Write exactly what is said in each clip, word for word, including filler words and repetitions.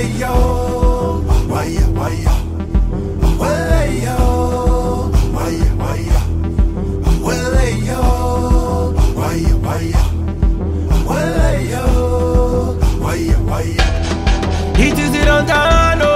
yo, waya waya, wele yo, waya waya, wele yo, waya waya, wele yo, waya waya. It is the Dano,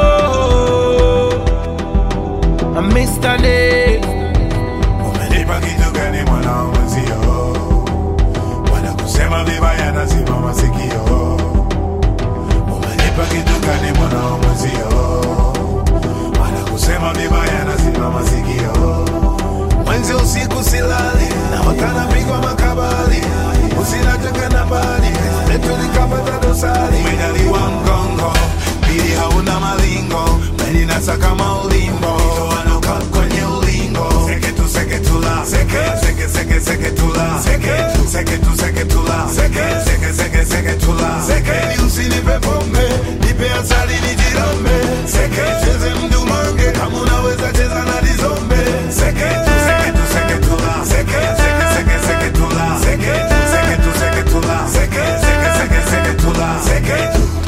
I'm Mister Nate. Umenipa kitu gani mwana mwenzio? Wanakusema vibaya na zima masikio. Umenipa kitu gani mwana mwenzio? Wanakusema vibaya na zima masikio. Mwenzi usiku silali na wakana pigwa makabali. Usinatoka na mbali letu likapata dosari. Umejaliwa mgongo pili hauna malingo. Meni nasa kama ulimbo wanoka kwenye ulingo. Seke tu seke tu la seke seke seke seke tu la seke seke tu seke tu la seke seke seke seke tu la seke. Ni usinipe pombe nipe asali nijirombe. Seke cheze mdumange kama unaweza cheza na dizombe. Seke tu seke tu seke tu la seke seke seke seke tu la seke seke tu seke tu la seke seke seke seke tu la seke.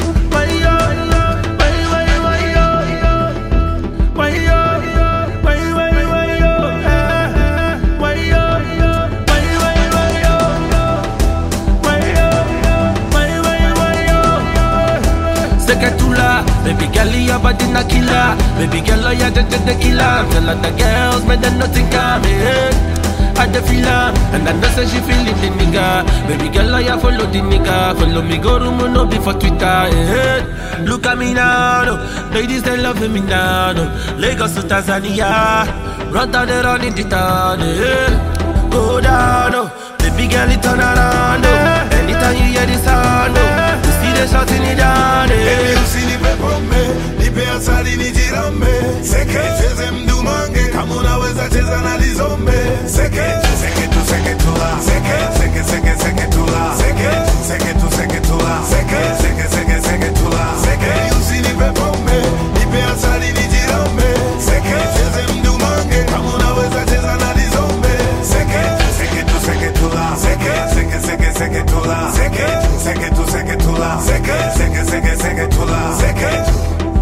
Baby girl, your body na killer. Baby girl, you're the, the, the killer. Tell all the girls, man, they nothing coming. I the feel her, and I know say she feeling the nigga. Baby girl, you follow the nigga. Follow me, go room, no be for Twitter. Yeah. Look at me now, no. Ladies, they loving me now, no. Lagos to Tanzania, run down the run in the town. Yeah. Go down, no. Baby girl, you turn around, no. Anytime you hear the sound, no. You see the shot in the down, yeah. Nipe asali nijirombe. Seke cheze mdumange kama unaweza cheza na dizombe. Seke seke tu seke tu la seke seke seke seke tu la seke seke tu seke tu la seke seke seke seke tu la seke. Usinipe pombe nipe asali nijirombe. Seke cheze mdumange kama unaweza cheza na dizombe. Seke seke tu seke tu la seke seke seke seke tu la seke seke tu seke tu la seke seke seke seke tu la seke.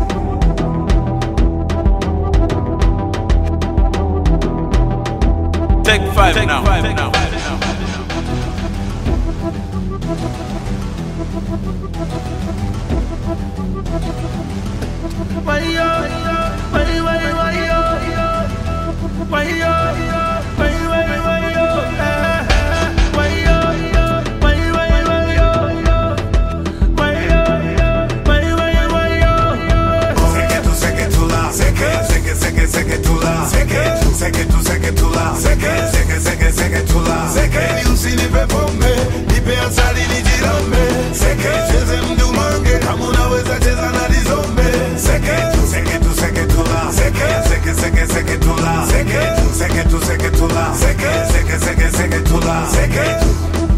Take five Take now. Five now. Why yo, why why why yo, why yo, why why why yo, why yo, why why why yo, why yo, why why why yo. Seke tu seke tu la seke seke seke seke tu la seke seke tu seke tu la seke seke seke seke tu la seke. Ni usinipe pombe nipe asali nijirombe. Seke cheze mdumange kama unaweza cheza na dizombe. Seke tu seke tu seke tu la seke seke seke seke tu la seke seke tu seke tu la seke seke seke seke tu la seke.